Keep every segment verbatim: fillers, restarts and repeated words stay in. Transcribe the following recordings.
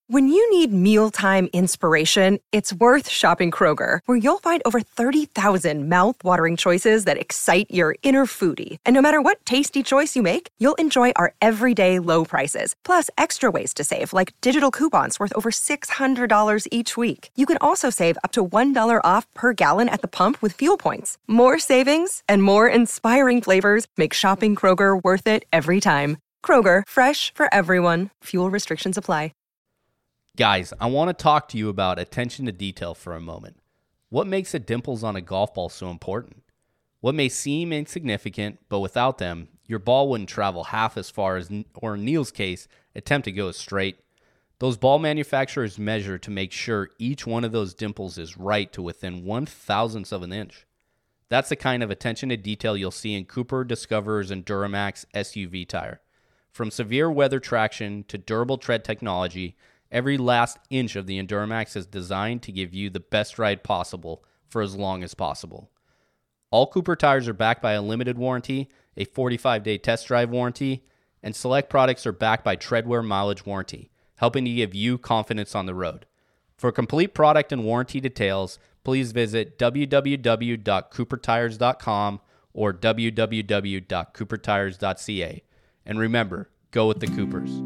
When you need mealtime inspiration, it's worth shopping Kroger, where you'll find over thirty thousand mouth-watering choices that excite your inner foodie. And no matter what tasty choice you make, you'll enjoy our everyday low prices, plus extra ways to save, like digital coupons worth over six hundred dollars each week. You can also save up to one dollar off per gallon at the pump with fuel points. More savings and more inspiring flavors make shopping Kroger worth it every time. Kroger, fresh for everyone. Fuel restrictions apply. Guys, I want to talk to you about attention to detail for a moment. What makes the dimples on a golf ball so important? What may seem insignificant, but without them, your ball wouldn't travel half as far as, or in Neil's case, attempt to go straight. Those ball manufacturers measure to make sure each one of those dimples is right to within one thousandth of an inch. That's the kind of attention to detail you'll see in Cooper, Discoverers, and Duramax S U V tire. From severe weather traction to durable tread technology, every last inch of the Enduramax is designed to give you the best ride possible for as long as possible. All Cooper tires are backed by a limited warranty, a forty-five day test drive warranty, and select products are backed by Treadwear mileage warranty, helping to give you confidence on the road. For complete product and warranty details, please visit w w w dot cooper tires dot com or w w w dot cooper tires dot c a. And remember, go with the Coopers.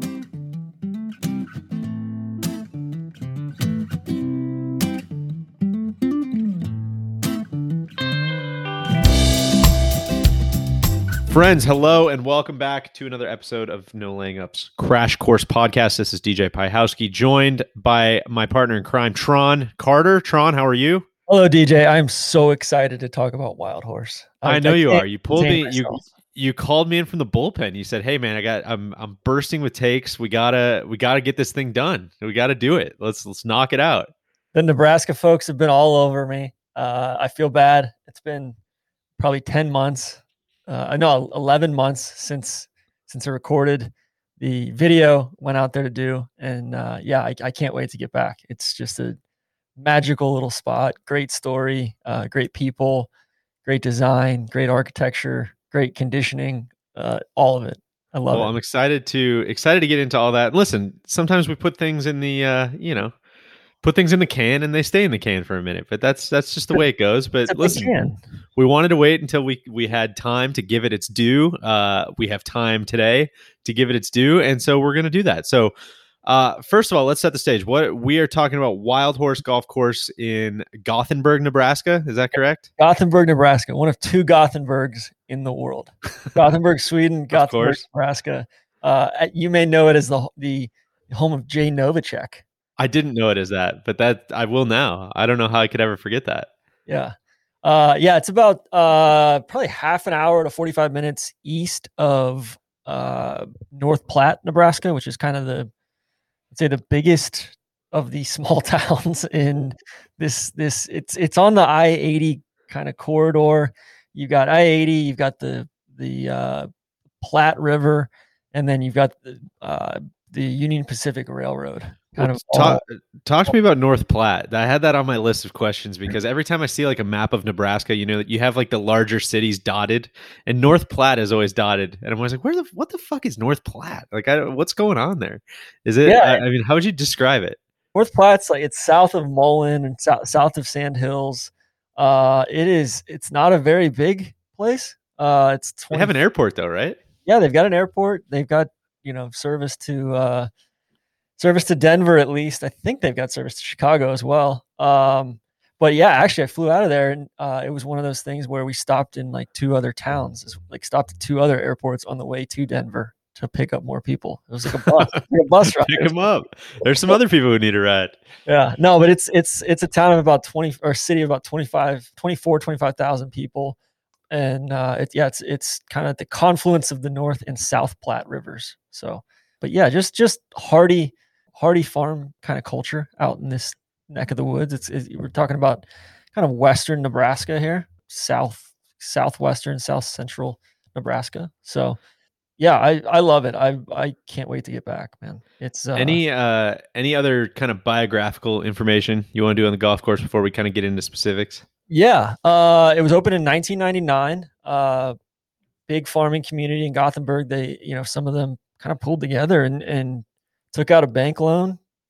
Friends, hello, and welcome back to another episode of No Laying Up's Crash Course Podcast. This is D J Pyhowski, joined by my partner in crime, Tron Carter. Tron, how are you? Hello, D J. I'm so excited to talk about Wild Horse. I, I know I you are. You pulled me. You you called me in from the bullpen. You said, "Hey, man, I got. I'm I'm bursting with takes. We gotta we gotta get this thing done. We gotta do it. Let's let's knock it out." The Nebraska folks have been all over me. Uh, I feel bad. It's been probably ten months. Uh, no, eleven months since since I recorded the video, went out there to do, and uh, yeah, I, I can't wait to get back. It's just a magical little spot, great story, uh, great people, great design, great architecture, great conditioning, uh, all of it. I love well, it. I'm excited to excited to get into all that. Listen, sometimes we put things in the uh, you know. Put things in the can and they stay in the can for a minute, but that's that's just the way it goes. But listen, we wanted to wait until we we had time to give it its due. Uh, we have time today to give it its due, and so we're going to do that. So, uh, first of all, let's set the stage. What we are talking about: Wild Horse Golf Course in Gothenburg, Nebraska. Is that correct? Gothenburg, Nebraska, one of two Gothenburgs in the world. Gothenburg, Sweden. Gothenburg, Nebraska. Uh, you may know it as the the home of Jay Novacek. I didn't know it as that, but that I will now. I don't know how I could ever forget that. Yeah. Uh, yeah, it's about uh, probably half an hour to forty-five minutes east of uh, North Platte, Nebraska, which is kind of the, I'd say the biggest of the small towns in this, this it's, it's on the I eighty kind of corridor. You've got I eighty, you've got the, the uh, Platte River, and then you've got the, uh, the Union Pacific Railroad. Kind well, of talk, talk to me about North Platte. I had that on my list of questions because every time I see like a map of Nebraska, you know, you have like the larger cities dotted, and North Platte is always dotted. And I'm always like, where the what the fuck is North Platte? Like, I, what's going on there? Is it? Yeah. I, I mean, how would you describe it? North Platte's like it's south of Mullen and south south of Sand Hills. Uh, it is. It's not a very big place. Uh, it's twenty they have an airport though, right? Yeah, they've got an airport. They've got you know service to. Uh, Service to Denver, at least. I think they've got service to Chicago as well. Um, but yeah, actually, I flew out of there, and uh, it was one of those things where we stopped in like two other towns, like stopped at two other airports on the way to Denver to pick up more people. It was like a bus, like a bus ride. Pick them up. There's some other people who need a ride. Yeah, no, but it's it's it's a town of about twenty or city of about twenty-five, twenty-four, twenty-five thousand people, and uh, it, yeah, it's it's kind of at the confluence of the North and South Platte rivers. So, but yeah, just just hardy. Hardy farm kind of culture out in this neck of the woods. It's, it's we're talking about kind of western Nebraska here, south southwestern, south central Nebraska. So yeah, I, I love it. I I can't wait to get back, man. It's uh, any uh any other kind of biographical information you want to do on the golf course before we kind of get into specifics? Yeah, uh, it was opened in nineteen ninety-nine. Uh, big farming community in Gothenburg. They you know some of them kind of pulled together and and took out a bank loan,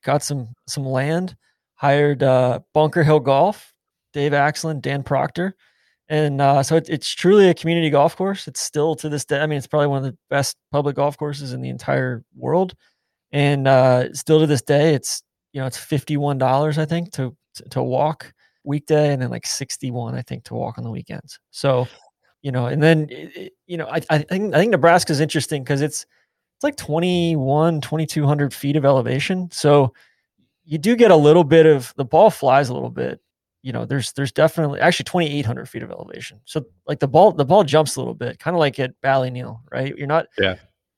got some some land, hired uh, Bunker Hill Golf, Dave Axland, Dan Proctor. And uh, so it, it's truly a community golf course. It's still to this day, I mean, it's probably one of the best public golf courses in the entire world. And uh, still to this day, it's, you know, it's fifty-one dollars, I think, to, to, to walk weekday, and then like sixty-one, I think, to walk on the weekends. So, you know, and then, it, you know, I, I think, I think Nebraska is interesting because it's, it's like twenty-one, twenty-two hundred feet of elevation. So you do get a little bit of, the ball flies a little bit. You know, there's, there's definitely actually twenty-eight hundred feet of elevation. So like the ball, the ball jumps a little bit, kind of like at Ballyneal, right? You're not, yeah.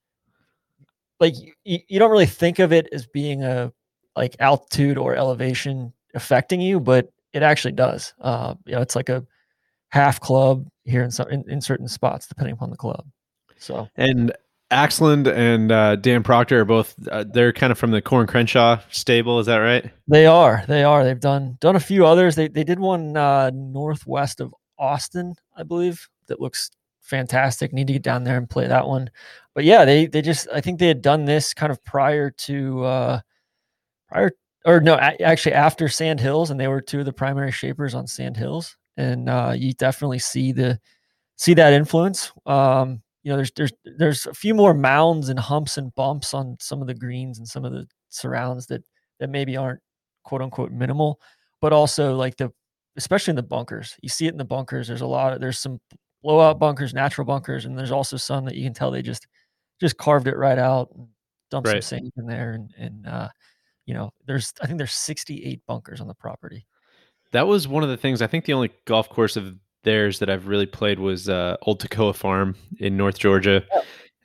Like you, you don't really think of it as being a like altitude or elevation affecting you, but it actually does. Uh, you know, it's like a half club here in some, in, in certain spots, depending upon the club. So, and Axland and uh, Dan Proctor are both, uh, they're kind of from the Corin Crenshaw stable. Is that right? They are, they are, they've done, done a few others. They, they did one uh, northwest of Austin, I believe, that looks fantastic. Need to get down there and play that one. But yeah, they, they just, I think they had done this kind of prior to, uh, prior, or no, a- actually after Sand Hills, and they were two of the primary shapers on Sand Hills. And uh, you definitely see the, see that influence. Um, you know, there's, there's, there's a few more mounds and humps and bumps on some of the greens and some of the surrounds that, that maybe aren't quote unquote minimal, but also like the, especially in the bunkers, you see it in the bunkers. There's a lot of, there's some blowout bunkers, natural bunkers. And there's also some that you can tell they just, just carved it right out and dumped right. some sand in there. And, and, uh, you know, there's, I think there's sixty-eight bunkers on the property. That was one of the things. I think the only golf course of theirs that I've really played was uh, Old Toccoa Farm in North Georgia. Oh.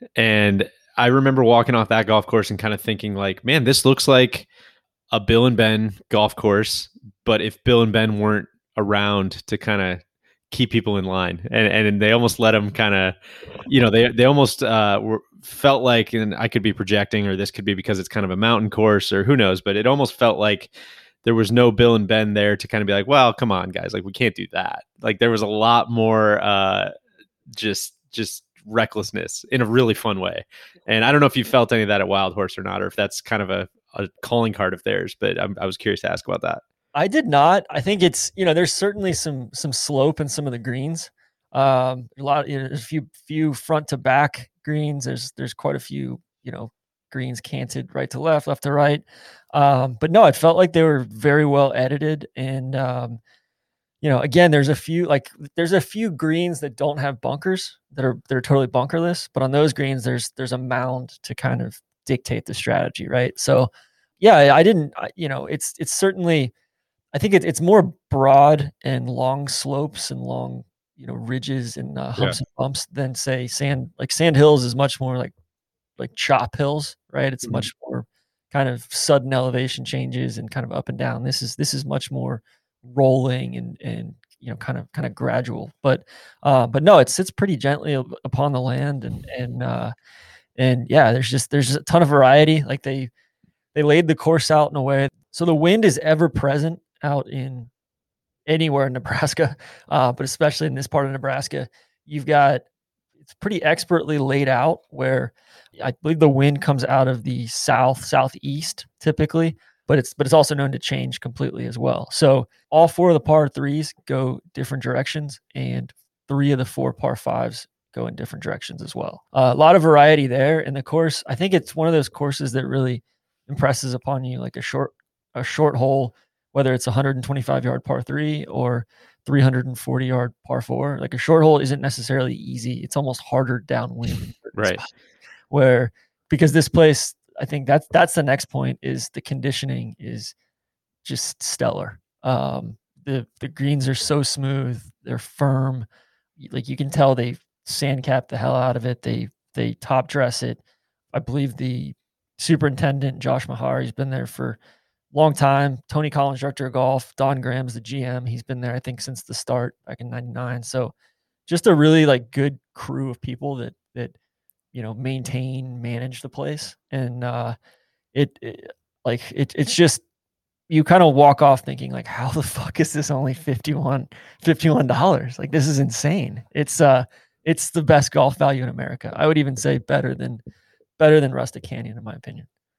And I remember walking off that golf course and kind of thinking like, man, this looks like a Bill and Ben golf course. But if Bill and Ben weren't around to kind of keep people in line, and and they almost let them kind of, you know, they they almost uh, were, felt like, and I could be projecting, or this could be because it's kind of a mountain course, or who knows, but it almost felt like there was no Bill and Ben there to kind of be like, well, come on, guys, like we can't do that. Like there was a lot more uh, just just recklessness in a really fun way. And I don't know if you felt any of that at Wild Horse or not, or if that's kind of a, a calling card of theirs, but I'm, I was curious to ask about that. I did not. I think it's, you know, there's certainly some some slope in some of the greens. Um, a lot, you know, there's a few few front to back greens. There's there's quite a few, you know, greens canted right to left, left to right. Um, but no, it felt like they were very well edited. And um, you know, again, there's a few like there's a few greens that don't have bunkers that are they're totally bunkerless. But on those greens, there's there's a mound to kind of dictate the strategy, right? So yeah, I didn't, I, you know, it's it's certainly. I think it, it's more broad and long slopes and long, you know, ridges and uh, humps yeah. and bumps than say sand, like Sand Hills is much more like, like chop hills, right? It's mm-hmm. much more kind of sudden elevation changes and kind of up and down. This is, this is much more rolling and, and, you know, kind of, kind of gradual, but, uh, but no, it sits pretty gently upon the land and, and, uh, and yeah, there's just, there's a ton of variety. Like they, they laid the course out in a way. So the wind is ever present out in anywhere in Nebraska, uh, but especially in this part of Nebraska, you've got, it's pretty expertly laid out where I believe the wind comes out of the south, southeast typically, but it's, but it's also known to change completely as well. So all four of the par threes go different directions and three of the four par fives go in different directions as well. Uh, a lot of variety there in the course. I think it's one of those courses that really impresses upon you, like a short, a short hole, whether it's a one hundred twenty-five yard par three or three hundred forty yard par four. Like a short hole isn't necessarily easy. It's almost harder downwind. Right. Where, because this place, I think that's, that's the next point is the conditioning is just stellar. Um, the, the greens are so smooth. They're firm. Like you can tell they sand cap the hell out of it. They, they top dress it. I believe the superintendent, Josh Mahar, he's been there for long time. Tony Collins, director of golf. Don Graham's the G M. He's been there, I think, since the start back in ninety-nine. So just a really like good crew of people that, that, you know, maintain, manage the place. And uh, it, it like, it, it's just, you kind of walk off thinking like, how the fuck is this only fifty-one dollars? Like, this is insane. It's, uh, it's the best golf value in America. I would even say better than, better than Rustic Canyon, in my opinion.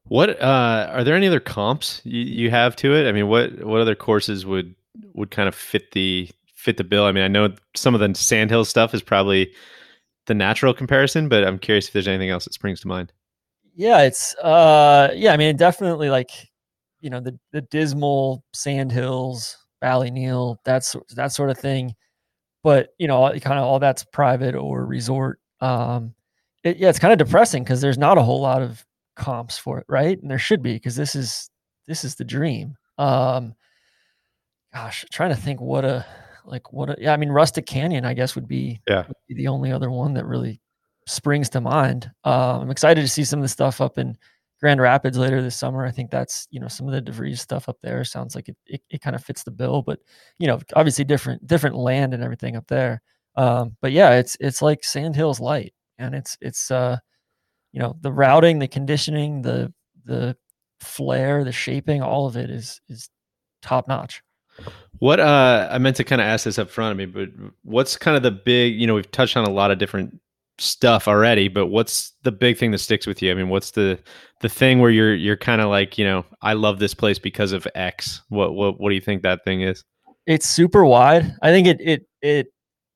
What uh, are there any other comps you, you have to it? I mean, what what other courses would would kind of fit the fit the bill? I mean, I know some of the Sandhill stuff is probably the natural comparison, but I'm curious if there's anything else that springs to mind. Yeah, it's uh, yeah. I mean, definitely like you know the the dismal Sandhills, Ballyneal, that's that sort of thing. But you know, kind of all that's private or resort. Um, it, yeah, it's kind of depressing because there's not a whole lot of comps for it, right? And there should be because this is this is the dream. Um, gosh, trying to think what a like what a yeah. I mean, Rustic Canyon, I guess, would be, yeah. would be the only other one that really springs to mind. Um, I'm excited to see some of the stuff up in Grand Rapids later this summer. I think that's, you know, some of the DeVries stuff up there sounds like it, it, it kind of fits the bill, but you know, obviously different, different land and everything up there. Um, but yeah, it's, it's like Sandhills light, and it's, it's, uh, you know, the routing, the conditioning, the, the flair, the shaping, all of it is, is top notch. What, uh, I meant to kind of ask this up front. I mean, but what's kind of the big, you know, we've touched on a lot of different stuff already, but what's the big thing that sticks with you? I mean, what's the the thing where you're you're kind of like, you know, I love this place because of X? What what what do you think that thing is? It's super wide. I think it it it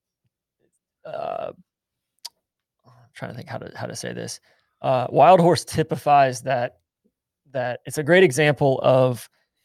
uh I'm trying to think how to how to say this. Uh Wild Horse typifies that that it's a great example of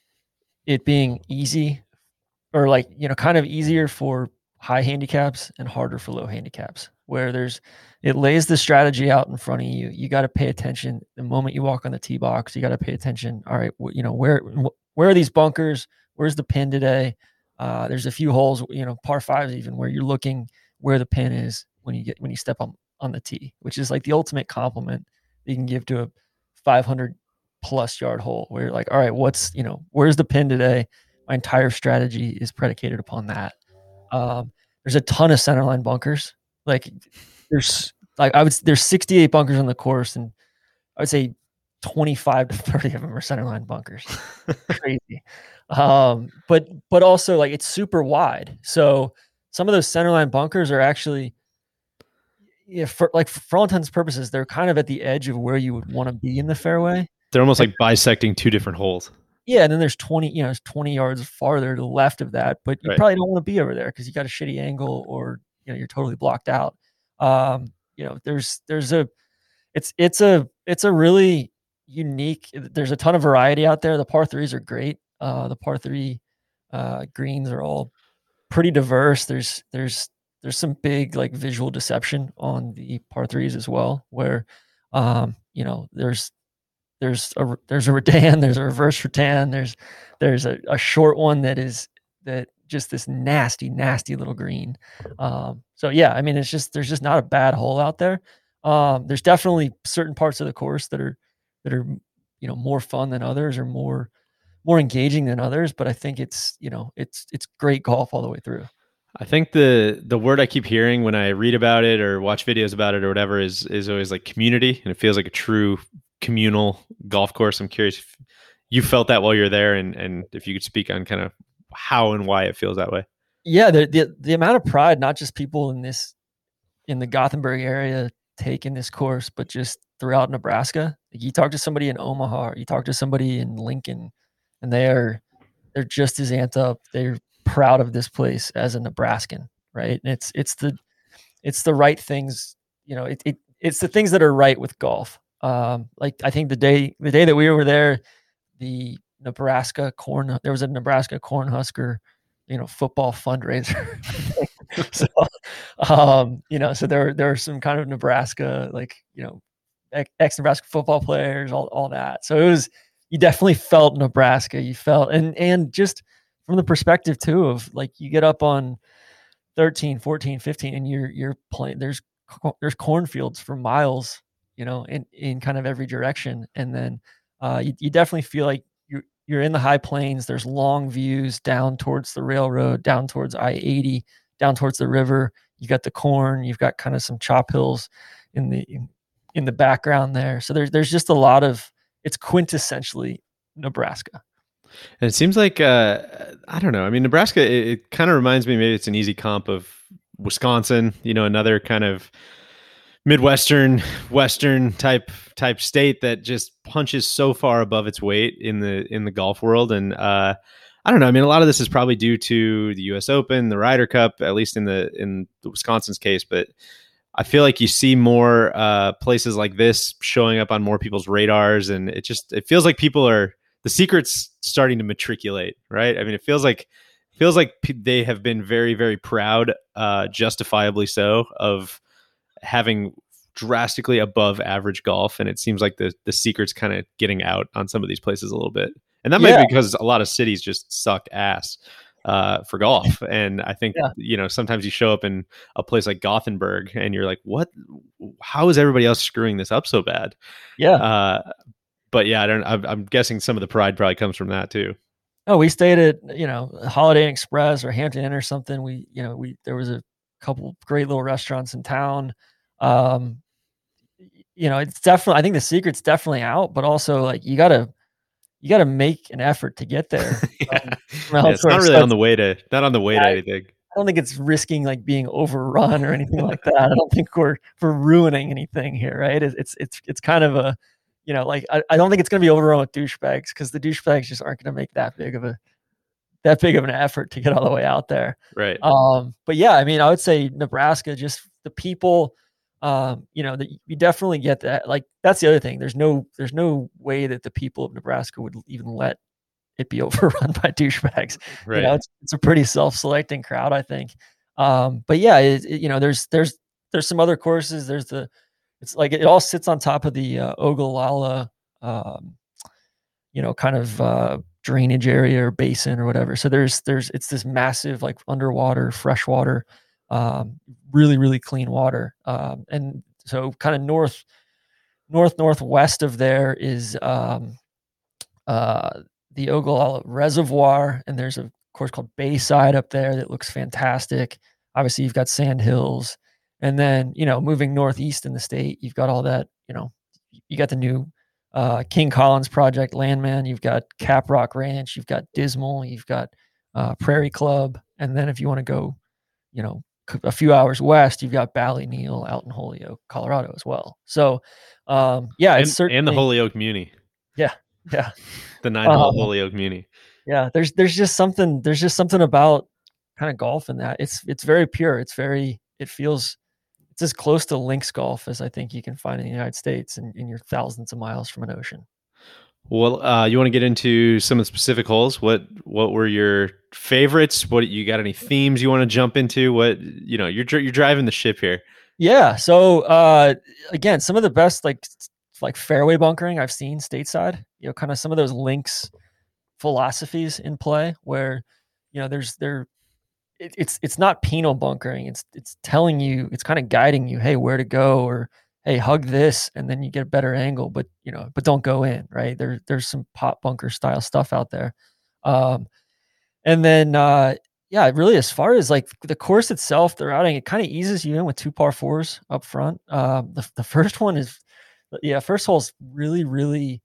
it being easy, or like, you know, kind of easier for high handicaps and harder for low handicaps, where there's, it lays the strategy out in front of you. You got to pay attention the moment you walk on the tee box. You got to pay attention. All right, you know, where where are these bunkers? Where's the pin today? Uh, there's a few holes, you know, par fives even, where you're looking where the pin is when you get when you step on on the tee, which is like the ultimate compliment that you can give to a five hundred plus yard hole, where you're like, all right, what's, you know, where's the pin today? My entire strategy is predicated upon that. Um, there's a ton of centerline bunkers. Like there's like I would there's sixty-eight bunkers on the course, and I would say twenty-five to thirty of them are centerline bunkers. Crazy. Um, but but also like it's super wide. So some of those centerline bunkers are actually, yeah, for like for all intents and purposes, they're kind of at the edge of where you would want to be in the fairway. They're almost like bisecting two different holes. Yeah, and then there's twenty, you know, it's twenty yards farther to the left of that, but you right. probably don't want to be over there because you got a shitty angle, or you know, you're totally blocked out. Um, you know, there's there's a it's it's a it's a really unique. There's a ton of variety out there. The par threes are great. Uh, the par three uh, greens are all pretty diverse. There's there's there's some big like visual deception on the par threes as well, where um, you know, there's There's a there's a rattan, there's a reverse rattan, there's there's a, a short one that is that just this nasty, nasty little green. Um, so yeah, I mean, it's just there's just not a bad hole out there. Um, there's definitely certain parts of the course that are that are you know more fun than others, or more more engaging than others. But I think it's you know it's it's great golf all the way through. I think the the word I keep hearing when I read about it or watch videos about it or whatever is is always like community, and it feels like a true communal golf course. I'm curious if you felt that while you're there, and and if you could speak on kind of how and why it feels that way. Yeah, the the, the amount of pride, not just people in this in the Gothenburg area take in this course, but just throughout Nebraska. Like you talk to somebody in Omaha, or you talk to somebody in Lincoln, and they are they're just as amped up. They're proud of this place as a Nebraskan, right? And it's it's the it's the right things, you know. It, it it's the things that are right with golf. Um, like I think the day the day that we were there, the Nebraska corn there was a Nebraska Cornhusker, you know, football fundraiser. so, um, you know, so there there are some kind of Nebraska, like, you know, ex Nebraska football players, all all that. So it was, you definitely felt Nebraska. You felt and and just from the perspective too of like you get up on thirteen, fourteen, fifteen, and you're you're playing. There's there's cornfields for miles, you know, in, in kind of every direction. And then uh, you, you definitely feel like you're, you're in the high plains. There's long views down towards the railroad, down towards I eighty, down towards the river. You got the corn, you've got kind of some chop hills in the, in the background there. So there's, there's just a lot of, it's quintessentially Nebraska. And it seems like, uh, I don't know. I mean, Nebraska, it, it kind of reminds me, maybe it's an easy comp of Wisconsin, you know, another kind of Midwestern, Western type type state that just punches so far above its weight in the in the golf world. And uh, I don't know. I mean, a lot of this is probably due to the U S Open, the Ryder Cup, at least in the in the Wisconsin's case. But I feel like you see more uh, places like this showing up on more people's radars, and it just it feels like people are the secret's starting to matriculate, right? I mean, it feels like feels like p- they have been very very proud, uh, justifiably so, of having drastically above average golf, and it seems like the the secret's kind of getting out on some of these places a little bit, and that Yeah. might be because a lot of cities just suck ass uh, for golf. And I think Yeah. you know sometimes you show up in a place like Gothenburg, and you're like, what? How is everybody else screwing this up so bad? Yeah. Uh, but yeah, I don't. I'm, I'm guessing some of the pride probably comes from that too. Oh, we stayed at, you know, Holiday Inn Express or Hampton Inn or something. We, you know, we there was a couple great little restaurants in town. Um, you know, it's definitely, I think the secret's definitely out, but also like you gotta you gotta make an effort to get there. yeah. Um, Yeah, it's not really on the way to not on the way to I, anything. I don't think it's risking like being overrun or anything like that. I don't think we're we're ruining anything here, right? It's it's it's, it's kind of a, you know, like I, I don't think it's going to be overrun with douchebags, because the douchebags just aren't going to make that big of a that big of an effort to get all the way out there. Right. Um, but yeah, I mean, I would say Nebraska, just the people, um, you know, that you definitely get that. Like that's the other thing. There's no there's no way that the people of Nebraska would even let it be overrun by douchebags. Right. You know, it's it's a pretty self-selecting crowd, I think. Um, but yeah, it, it, you know, there's there's there's some other courses. There's the It's like it all sits on top of the uh, Ogallala, um, you know, kind of uh, drainage area or basin or whatever. So there's there's it's this massive like underwater freshwater, um, really really clean water, um, and so kind of north north northwest of there is um, uh, the Ogallala Reservoir, and there's a course called Bayside up there that looks fantastic. Obviously, you've got Sand Hills. And then, you know, moving northeast in the state, you've got all that, you know, you got the new uh, King Collins Project Landman, you've got Caprock Ranch, you've got Dismal, you've got uh, Prairie Club. And then if you want to go, you know, a few hours west, you've got Ballyneal out in Holyoke, Colorado as well. So, um, yeah, it's and, certainly, and the Holyoke Muni. Yeah. Yeah. The nine hole um, Holyoke Muni. Yeah. There's, there's just something, there's just something about kind of golf in that. It's, it's very pure. It's very, it feels, it's as close to links golf as I think you can find in the United States, and, and you're thousands of miles from an ocean. Well, uh, you want to get into some of the specific holes? What what were your favorites? What you got? Any themes you want to jump into? What you know, you're you're driving the ship here. Yeah. So uh, again, some of the best like like fairway bunkering I've seen stateside. You know, kind of some of those links philosophies in play where, you know, there's there. It, it's it's not penal bunkering. It's it's telling you, it's kind of guiding you, hey, where to go, or hey, hug this, and then you get a better angle. But you know, but don't go in, right? There there's some pop bunker style stuff out there, um, and then uh, yeah, really as far as like the course itself, the routing, it kind of eases you in with two par fours up front. Um, the the first one is yeah, first hole is really really.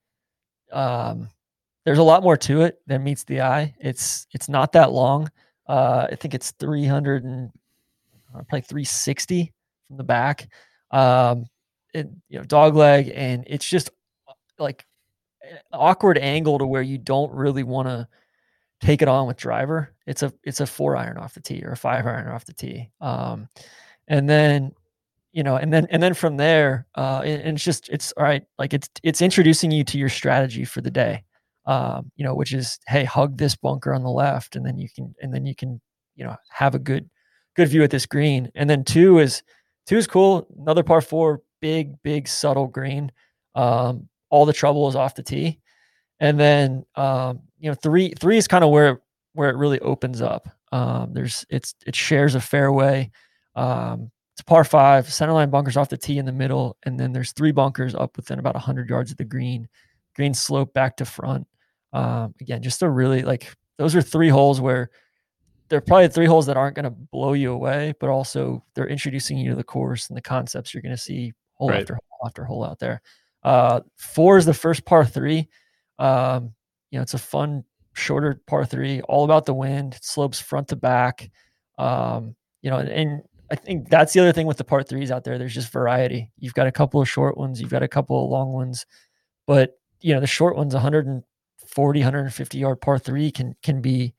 Um, there's a lot more to it than meets the eye. It's it's not that long. Uh, I think it's three hundred and uh, probably three sixty from the back. Um, and you know, dog leg, and it's just like an awkward angle to where you don't really want to take it on with driver. It's a it's a four iron off the tee or a five iron off the tee. Um, and then you know, and then and then from there, uh, and, and it's just it's all right. Like it's it's introducing you to your strategy for the day. Um, you know, which is, hey, hug this bunker on the left, and then you can, and then you can, you know, have a good, good view at this green. And then two is, two is cool. Another par four, big, big, subtle green. Um, all the trouble is off the tee. And then, um, you know, three, three is kind of where, where it really opens up. Um, there's, it's, it shares a fairway. Um, it's a par five, centerline bunkers off the tee in the middle. And then there's three bunkers up within about a hundred yards of the green, green slope back to front. Um, again, just a really like, those are three holes where they're probably three holes that aren't going to blow you away, but also they're introducing you to the course and the concepts you're going to see hole right. after hole after hole out there. Uh, four is the first par three. Um, you know, it's a fun, shorter par three, all about the wind. It slopes front to back. Um, you know, and, and I think that's the other thing with the par threes out there. There's just variety. You've got a couple of short ones, you've got a couple of long ones, but you know, the short ones, one forty, one fifty yard par three can, can be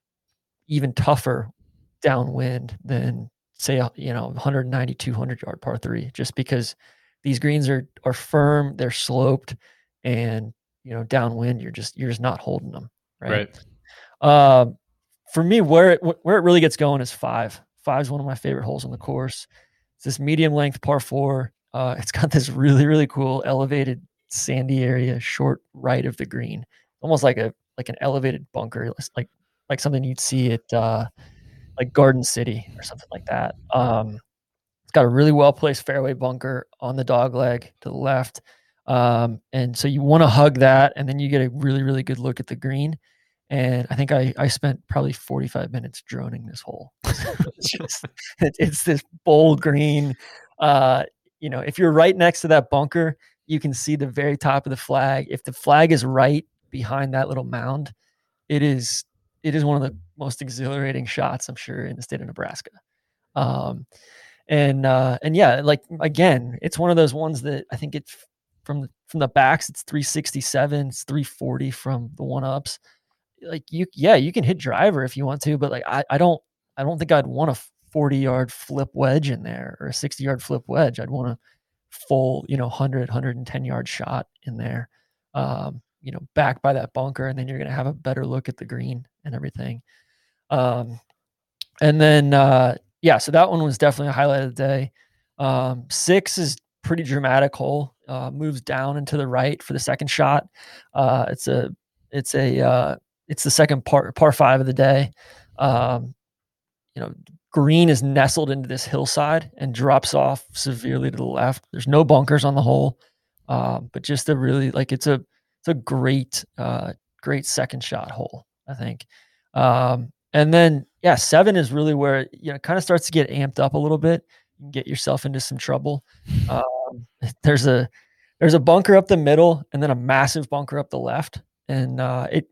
even tougher downwind than say, you know, one ninety, two hundred yard par three, just because these greens are, are firm, they're sloped, and, you know, downwind, you're just, you're just not holding them. Right. right. Um, for me, where it, where it really gets going is five. Five is one of my favorite holes on the course. It's this medium length par four. Uh, it's got this really, really cool elevated sandy area short right of the green, almost like a, like an elevated bunker, like, like something you'd see at, uh, like Garden City or something like that. Um, it's got a really well-placed fairway bunker on the dog leg to the left. Um, and so you want to hug that, and then you get a really, really good look at the green. And I think I, I spent probably forty-five minutes droning this hole. it's, just, it, it's this bold green. Uh, you know, if you're right next to that bunker, you can see the very top of the flag. If the flag is right behind that little mound, it is it is one of the most exhilarating shots, I'm sure, in the state of Nebraska. Um, and uh, and yeah, like again, it's one of those ones that I think it's from the, from the backs, it's three sixty-seven, it's three forty from the one ups. Like you, yeah, you can hit driver if you want to, but like I, I don't, I don't think I'd want a forty yard flip wedge in there or a sixty yard flip wedge. I'd want a full, you know, one hundred, one ten yard shot in there, um, you know, back by that bunker, and then you're going to have a better look at the green and everything. Um, and then, uh, yeah, so that one was definitely a highlight of the day. Um, six is pretty dramatic hole, uh, moves down and to the right for the second shot. Uh, it's a, it's a, uh, it's the second par, par five of the day. Um, you know, green is nestled into this hillside and drops off severely to the left. There's no bunkers on the hole, um, but just a really like it's a it's a great uh, great second shot hole, I think. Um, and then yeah, seven is really where it, you know, kind of starts to get amped up a little bit. You can get yourself into some trouble. Um, there's a there's a bunker up the middle and then a massive bunker up the left, and uh, it.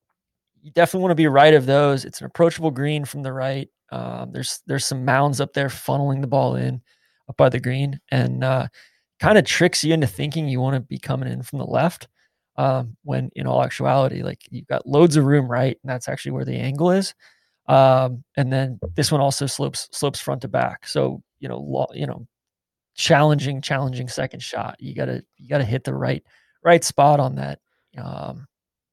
You definitely want to be right of those. It's an approachable green from the right. Um, there's there's some mounds up there funneling the ball in up by the green, and uh, kind of tricks you into thinking you want to be coming in from the left, um, when in all actuality, like you've got loads of room right, and that's actually where the angle is. Um, and then this one also slopes slopes front to back. So you know, lo- you know, challenging challenging second shot. You gotta you gotta hit the right right spot on that um,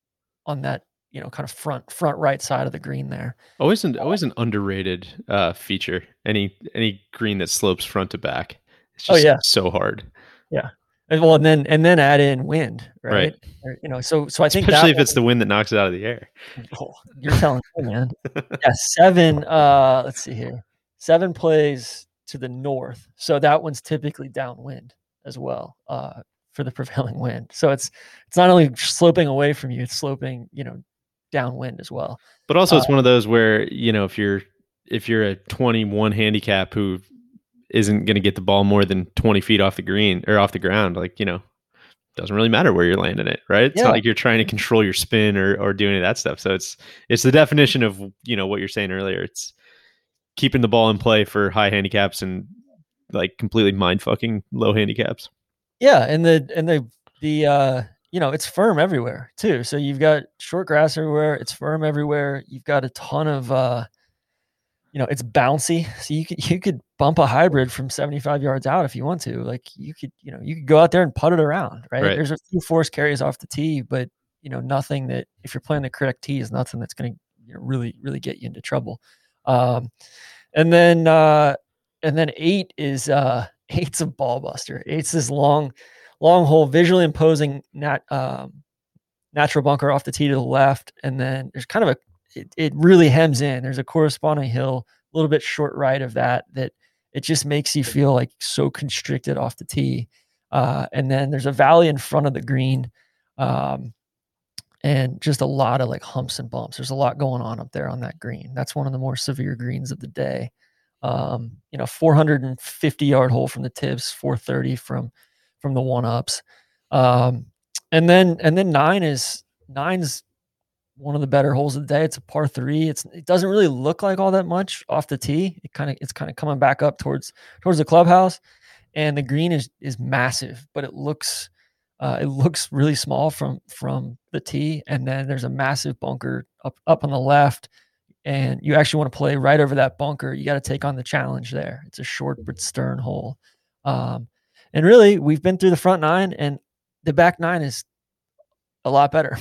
on that. you know, kind of front, front right side of the green there. Always an, always an underrated uh, feature. Any, any green that slopes front to back. It's just oh, yeah. so hard. Yeah. And well, and then, and then add in wind, right? right. Or, you know, so, so I think especially if one, it's the wind that knocks it out of the air. Oh, you're telling me, man. Yeah. Seven, uh, let's see here. Seven plays to the north. So that one's typically downwind as well, uh, for the prevailing wind. So it's, it's not only sloping away from you, it's sloping, you know, downwind as well. But also it's uh, one of those where, you know, if you're if you're a twenty-one handicap who isn't going to get the ball more than twenty feet off the green or off the ground, like, you know, doesn't really matter where you're landing it, right? It's yeah. not like you're trying to control your spin or or do any of that stuff. So it's it's the definition of, you know, what you're saying earlier. It's keeping the ball in play for high handicaps and like completely mind fucking low handicaps. Yeah, and the and the the uh you know, it's firm everywhere too. So you've got short grass everywhere. It's firm everywhere. You've got a ton of, uh, you know, it's bouncy. So you could, you could bump a hybrid from seventy-five yards out if you want to. Like you could, you know, you could go out there and putt it around, right? right. There's a few force carries off the tee, but you know, nothing that if you're playing the correct tee is nothing that's going to you know, really, really get you into trouble. Um, and then, uh, and then eight is, uh, eight's a ball buster. Eight's this long, long hole, visually imposing nat, um, natural bunker off the tee to the left. And then there's kind of a, it, it really hems in. There's a corresponding hill, a little bit short right of that, that it just makes you feel like so constricted off the tee. Uh, and then there's a valley in front of the green, um, and just a lot of like humps and bumps. There's a lot going on up there on that green. That's one of the more severe greens of the day. Um, you know, four hundred fifty yard hole from the tips, four thirty from, from the one ups. Um, and then, and then nine is nine's one of the better holes of the day. It's a par three. It's it doesn't really look like all that much off the tee. It kind of it's kind of coming back up towards towards the clubhouse, and the green is is massive, but it looks uh, it looks really small from from the tee. And then there's a massive bunker up up on the left, and you actually want to play right over that bunker. You got to take on the challenge there. It's a short but stern hole, um, and really we've been through the front nine, and the back nine is a lot better.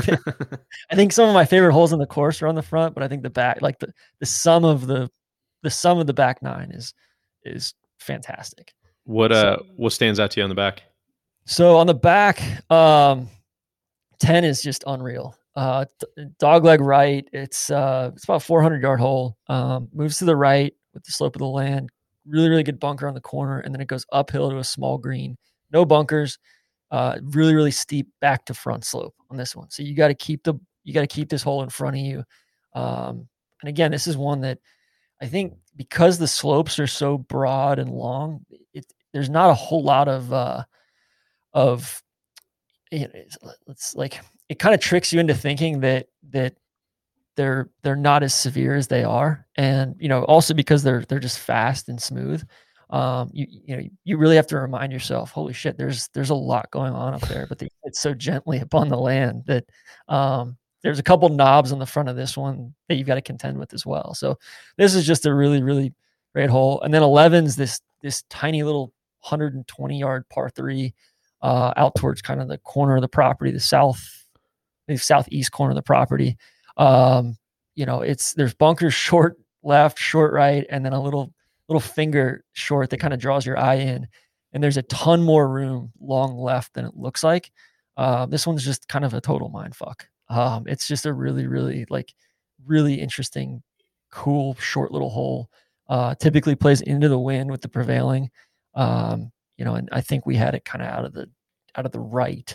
I think some of my favorite holes in the course are on the front, but I think the back, like the, the sum of the, the sum of the back nine is, is fantastic. What, uh, so, what stands out to you on the back? So on the back, um, ten is just unreal. Uh, dog leg right. It's, uh, it's about four hundred yard hole, um, moves to the right with the slope of the land, really, really good bunker on the corner. And then it goes uphill to a small green, no bunkers. Uh, really, really steep back to front slope on this one. So you got to keep the, you got to keep this hole in front of you. Um, and again, this is one that I think because the slopes are so broad and long, it, there's not a whole lot of, uh, of, you know, it's, it's like, it kind of tricks you into thinking that, that they're, they're not as severe as they are. And, you know, also because they're, they're just fast and smooth. Um, you you know you really have to remind yourself, holy shit, there's there's a lot going on up there, but they hit so gently upon the land that um, there's a couple knobs on the front of this one that you've got to contend with as well. So this is just a really really great hole. And then eleven's this this tiny little one hundred twenty yard par three uh, out towards kind of the corner of the property, the south the southeast corner of the property. Um, you know, it's there's bunkers short left, short right, and then a little. little finger short that kind of draws your eye in, and there's a ton more room long left than it looks like. Uh, this one's just kind of a total mind fuck. Um, it's just a really, really like really interesting, cool, short little hole. Uh, typically plays into the wind with the prevailing, um, you know, and I think we had it kind of out of the, out of the right.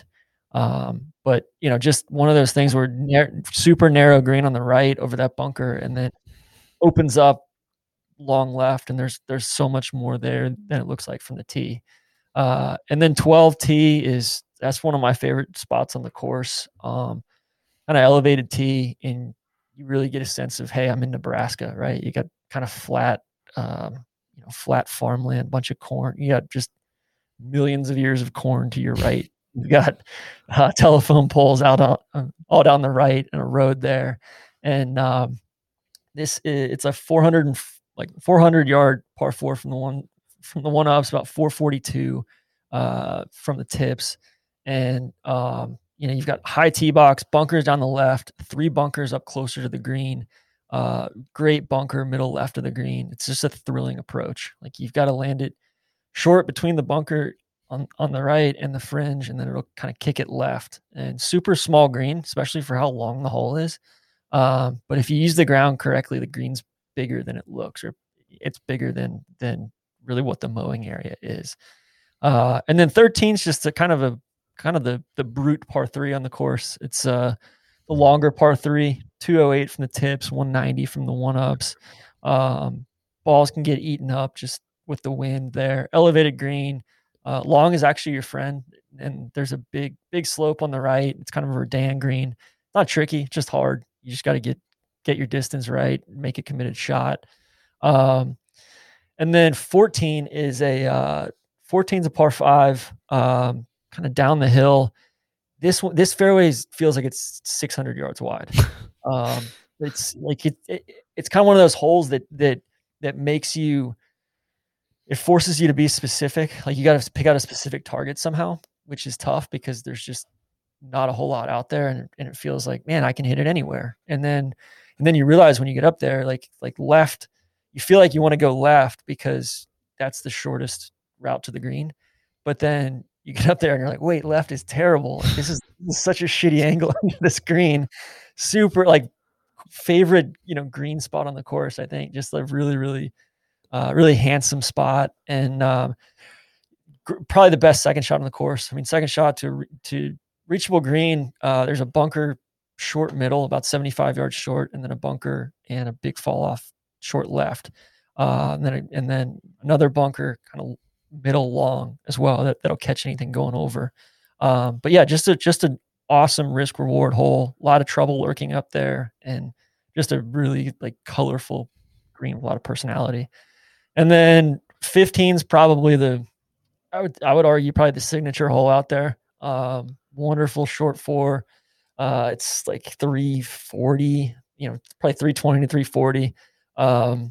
Um, but you know, just one of those things where nar- super narrow green on the right over that bunker, and then opens up long left, and there's there's so much more there than it looks like from the tee. Uh, and then twelve tee is that's one of my favorite spots on the course. Um, kind of elevated tee, and you really get a sense of, hey, I'm in Nebraska, right? You got kind of flat, um, you know, flat farmland, bunch of corn. You got just millions of years of corn to your right. You got uh, telephone poles out on, all down the right, and a road there. And um, this is, it's a four hundred and like four hundred yard par four from the one, from the one ups, about four forty-two uh, from the tips. And, um, you know, you've got high tee box, bunkers down the left, three bunkers up closer to the green, uh, great bunker middle left of the green. It's just a thrilling approach. Like you've got to land it short between the bunker on, on the right and the fringe, and then it'll kind of kick it left. And super small green, especially for how long the hole is. Um, but if you use the ground correctly, the green's bigger than it looks, or it's bigger than than really what the mowing area is. Uh, and then thirteen is just a kind of a kind of the the brute par three on the course. It's uh the longer par three, two oh eight from the tips, one ninety from the one ups. Um, balls can get eaten up just with the wind there. Elevated green, uh, long is actually your friend, and there's a big big slope on the right. It's kind of a Redan green. Not tricky, just hard. You just got to get get your distance right, make a committed shot. Um, and then fourteen is a uh, fourteen is a par five, um, kind of down the hill. This one, this fairway feels like it's six hundred yards wide. Um, it's like it, it, it's kind of one of those holes that that that makes you. It forces you to be specific. Like you got to pick out a specific target somehow, which is tough because there's just not a whole lot out there, and and it feels like, man, I can hit it anywhere. And then and then you realize when you get up there, like like left, you feel like you want to go left because that's the shortest route to the green. But then you get up there and you're like, wait, left is terrible. Like, this, is, this is such a shitty angle on this green. Super like favorite, you know, green spot on the course, I think. Just like really, really, uh, really handsome spot. And um, gr- probably the best second shot on the course. I mean, second shot to to reachable green, uh, there's a bunker short middle, about seventy-five yards short, and then a bunker and a big fall off short left. Uh, and then and then another bunker kind of middle long as well that, that'll catch anything going over. Um, but yeah, just a just a awesome risk reward hole, a lot of trouble lurking up there, and just a really like colorful green with a lot of personality. And then fifteen is probably the, I would I would argue probably the signature hole out there. Um, wonderful short four. Uh, it's like three forty, you know, probably three twenty to three forty. Um,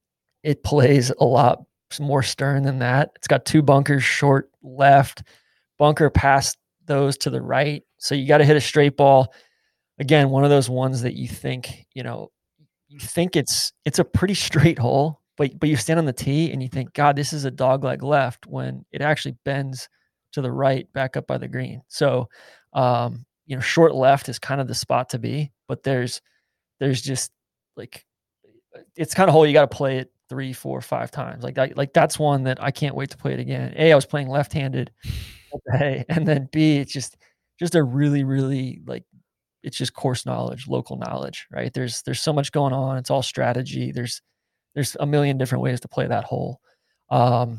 it plays a lot more stern than that. It's got two bunkers, short left, bunker past those to the right. So you got to hit a straight ball. Again, one of those ones that you think, you know, you think it's it's a pretty straight hole, but but you stand on the tee and you think, God, this is a dog leg left, when it actually bends to the right back up by the green. So, um, you know, short left is kind of the spot to be, but there's there's just like, it's kind of hole you got to play it three, four, five times. Like that, like that's one that I can't wait to play it again. A, I was playing left-handed, okay, and then B, it's just just a really, really like, it's just course knowledge, local knowledge, right? There's there's so much going on. It's all strategy. There's there's a million different ways to play that hole. Um,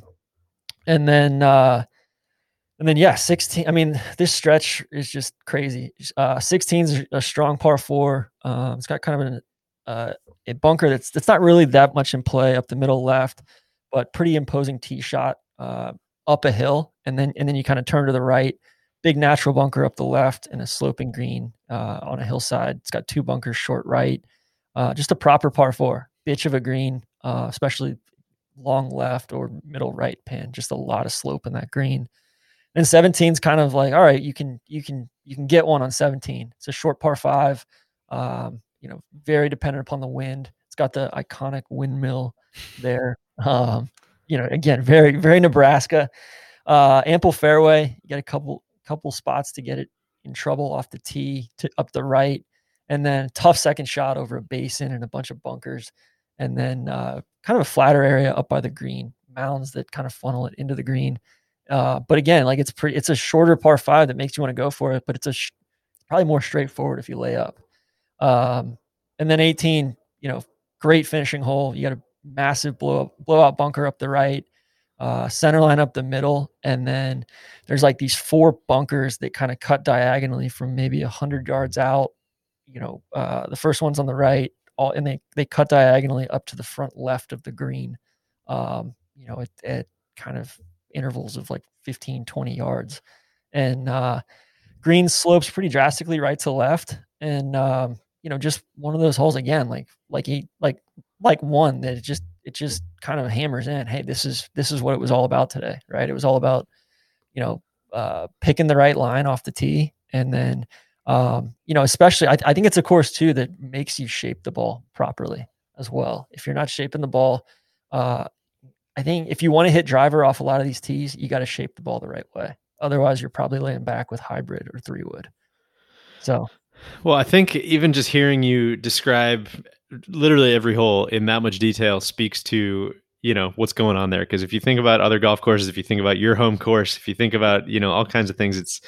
and then uh, and then yeah, sixteen. I mean, this stretch is just crazy. Uh, sixteen is a strong par four. Um, it's got kind of an uh, a bunker that's that's not really that much in play up the middle left, but pretty imposing tee shot uh, up a hill, and then and then you kind of turn to the right. Big natural bunker up the left and a sloping green uh, on a hillside. It's got two bunkers short right. Uh, just a proper par four, bitch of a green, uh, especially long left or middle right pin. Just a lot of slope in that green. And seventeen is kind of like, all right, you can you can you can get one on seventeen. It's a short par five. Um, you know, very dependent upon the wind. It's got the iconic windmill there. Um, you know, again, very very Nebraska. Uh, ample fairway. You got a couple. couple spots to get it in trouble off the tee to up the right, and then tough second shot over a basin and a bunch of bunkers, and then uh, kind of a flatter area up by the green, mounds that kind of funnel it into the green. Uh, but again, like it's pretty, it's a shorter par five that makes you want to go for it, but it's a sh- probably more straightforward if you lay up. Um, and then eighteen, you know, great finishing hole. You got a massive blow up, blowout bunker up the right. Uh, center line up the middle, and then there's like these four bunkers that kind of cut diagonally from maybe a hundred yards out. You know, uh, the first one's on the right, all and they they cut diagonally up to the front left of the green. Um, you know, at, at kind of intervals of like fifteen, twenty yards, and uh, green slopes pretty drastically right to left, and um, you know, just one of those holes again, like like he like like one that it just. It just kind of hammers in, hey, this is this is what it was all about today, right? It was all about, you know, uh, picking the right line off the tee, and then, um, you know, especially I, I think it's a course too that makes you shape the ball properly as well. If you're not shaping the ball, uh, I think if you want to hit driver off a lot of these tees, you got to shape the ball the right way. Otherwise, you're probably laying back with hybrid or three wood. So, well, I think even just hearing you describe literally every hole in that much detail speaks to, you know, what's going on there. Because if you think about other golf courses, if you think about your home course, if you think about, you know, all kinds of things, it's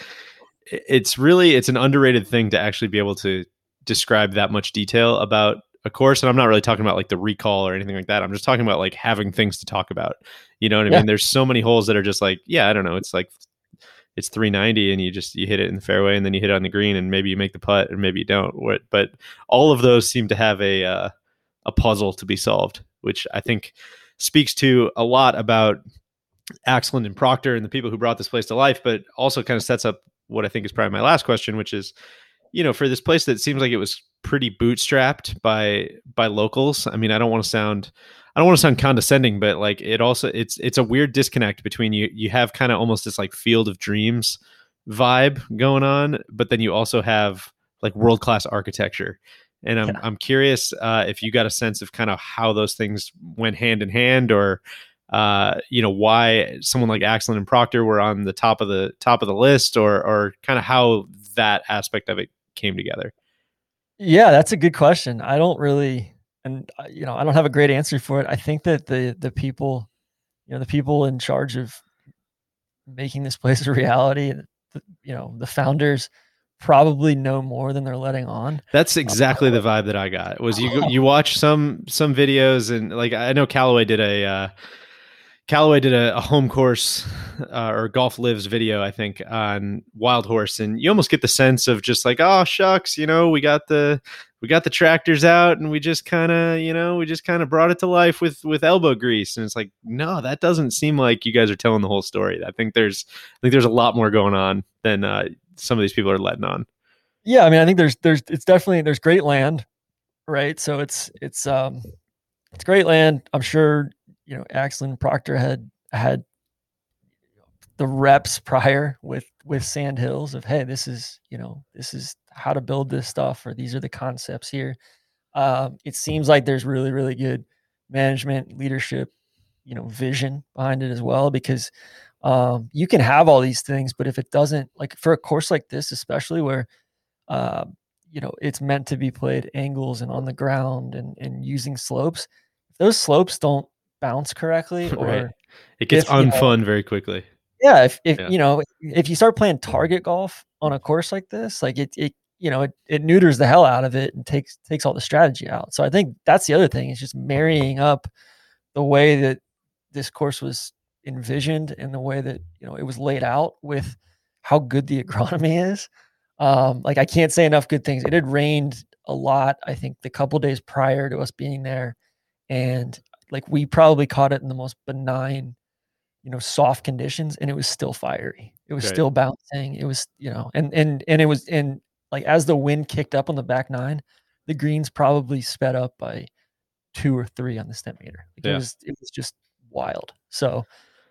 it's really it's an underrated thing to actually be able to describe that much detail about a course. And I'm not really talking about like the recall or anything like that. I'm just talking about like having things to talk about. You know what I yeah. mean? There's so many holes that are just like, yeah, I don't know. It's like it's three ninety and you just you hit it in the fairway and then you hit it on the green and maybe you make the putt and maybe you don't. But all of those seem to have a uh, a puzzle to be solved, which I think speaks to a lot about Axeland and Proctor and the people who brought this place to life, but also kind of sets up what I think is probably my last question, which is, you know, for this place that seems like it was pretty bootstrapped by by locals. I mean, I don't want to sound I don't want to sound condescending, but like it also it's it's a weird disconnect between you you have kind of almost this like Field of Dreams vibe going on, but then you also have like world-class architecture. And I'm yeah. I'm curious uh, if you got a sense of kind of how those things went hand in hand, or uh, you know, why someone like Axeland and Proctor were on the top of the top of the list, or or kind of how that aspect of it came together. Yeah, that's a good question. I don't really, and you know, I don't have a great answer for it. I think that the the people, you know, the people in charge of making this place a reality, the, you know, the founders probably know more than they're letting on. That's exactly um, the vibe that I got. Was you you watch some some videos, and like I know Callaway did a uh, Callaway did a, a home course uh, or Golf Lives video, I think, on Wild Horse, and you almost get the sense of just like, oh shucks, you know, we got the we got the tractors out, and we just kind of, you know, we just kind of brought it to life with with elbow grease, and it's like, no, that doesn't seem like you guys are telling the whole story. I think there's I think there's a lot more going on than uh, some of these people are letting on. Yeah, I mean, I think there's there's it's definitely there's great land, right? So it's it's um it's great land. I'm sure. You know, Axel and Proctor had had the reps prior with with Sand Hills of, hey, this is, you know, this is how to build this stuff, or these are the concepts here. Um, it seems like there's really, really good management, leadership, you know, vision behind it as well, because um, you can have all these things, but if it doesn't, like for a course like this, especially where, uh, you know, it's meant to be played angles and on the ground and, and using slopes, if those slopes don't bounce correctly, or right. It gets if, unfun you know, very quickly. Yeah. If, if yeah. you know, if you start playing target golf on a course like this, like it, it, you know, it, it neuters the hell out of it and takes, takes all the strategy out. So I think that's the other thing, is just marrying up the way that this course was envisioned and the way that, you know, it was laid out with how good the agronomy is. Um, like I can't say enough good things. It had rained a lot, I think, the couple days prior to us being there. And like we probably caught it in the most benign, you know, soft conditions, and it was still fiery. It was right. still bouncing. It was, you know, and and and it was and like as the wind kicked up on the back nine, the greens probably sped up by two or three on the Stimpmeter. Like yeah. It was it was just wild. So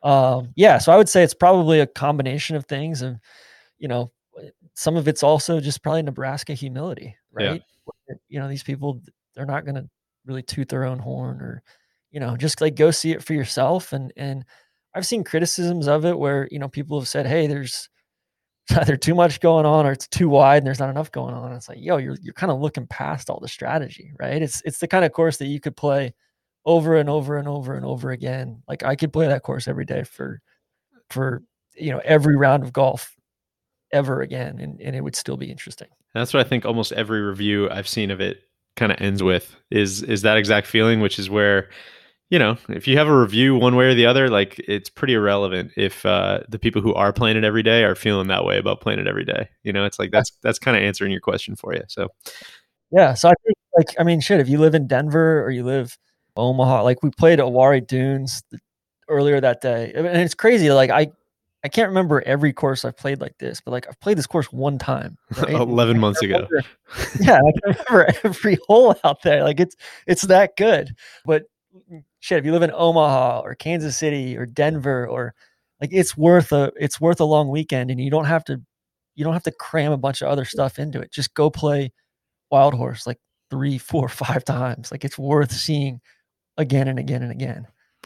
um yeah, so I would say it's probably a combination of things, of, you know, some of it's also just probably Nebraska humility, right? Yeah. You know, these people, they're not going to really toot their own horn, or, you know, just like go see it for yourself. And, and I've seen criticisms of it where, you know, people have said, hey, there's either too much going on or it's too wide and there's not enough going on. It's like, yo, you're, you're kind of looking past all the strategy, right? It's, it's the kind of course that you could play over and over and over and over again. Like I could play that course every day for, for, you know, every round of golf ever again. And, and it would still be interesting. That's what I think almost every review I've seen of it kind of ends with, is, is that exact feeling, which is where, you know, if you have a review one way or the other, like it's pretty irrelevant if uh, the people who are playing it every day are feeling that way about playing it every day. You know, it's like, that's, that's kind of answering your question for you. So, yeah. So I think like, I mean, shit, if you live in Denver or you live Omaha, like we played at Wari Dunes earlier that day. And it's crazy. Like I, I can't remember every course I've played like this, but like I've played this course one time, right? eleven months ago. Yeah. I can remember every hole out there. Like it's, it's that good. But shit, if you live in Omaha or Kansas City or Denver, or like, it's worth a, it's worth a long weekend, and you don't have to, you don't have to cram a bunch of other stuff into it. Just go play Wild Horse like three, four, five times. Like it's worth seeing again and again and again.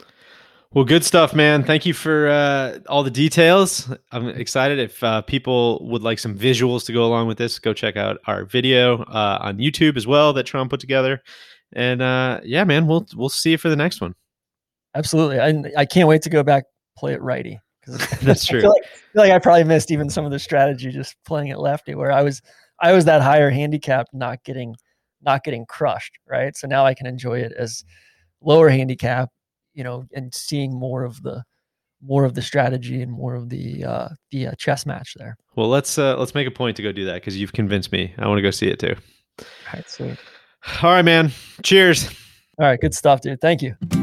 Well, good stuff, man. Thank you for uh, all the details. I'm excited. If uh, people would like some visuals to go along with this, go check out our video uh, on YouTube as well that Tron put together. And uh, yeah, man, we'll we'll see you for the next one. Absolutely. I I can't wait to go back, play it righty. That's true. I feel like, I feel like I probably missed even some of the strategy just playing it lefty, where I was I was that higher handicap, not getting not getting crushed, right? So now I can enjoy it as lower handicap, you know, and seeing more of the more of the strategy and more of the uh, the uh, chess match there. Well, let's uh, let's make a point to go do that, because you've convinced me. I want to go see it too. All right, sweet. All right, man. Cheers. All right, good stuff, dude. Thank you.